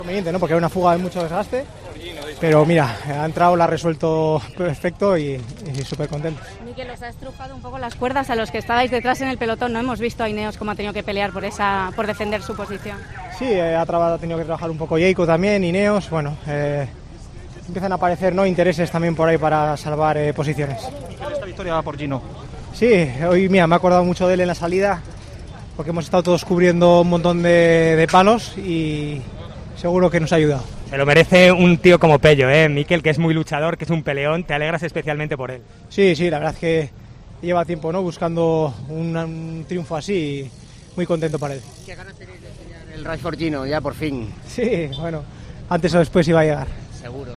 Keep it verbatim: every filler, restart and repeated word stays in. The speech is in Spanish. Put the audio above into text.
Conveniente, ¿no? Porque era una fuga de mucho desgaste, pero mira, ha entrado, la ha resuelto perfecto y, y súper contento. Mikel, os ha estrujado un poco las cuerdas a los que estabais detrás en el pelotón, ¿no? Hemos visto a Ineos cómo ha tenido que pelear por esa, por defender su posición. Sí, eh, ha, trabajado, ha tenido que trabajar un poco Jayco también, Ineos, bueno, eh, empiezan a aparecer, ¿no?, intereses también por ahí para salvar eh, posiciones. Esta victoria va por Gino. Sí, hoy mira, me he acordado mucho de él en la salida, porque hemos estado todos cubriendo un montón de, de palos y seguro que nos ha ayudado. Se lo merece un tío como Pello, ¿eh? Mikel, que es muy luchador, que es un peleón, te alegras especialmente por él. Sí, sí, la verdad es que lleva tiempo, ¿no?, buscando un, un triunfo así y muy contento para él. ¿Qué ganas tenéis de enseñar el Race for Gino ya por fin? Sí, bueno, antes o después iba a llegar. Seguro.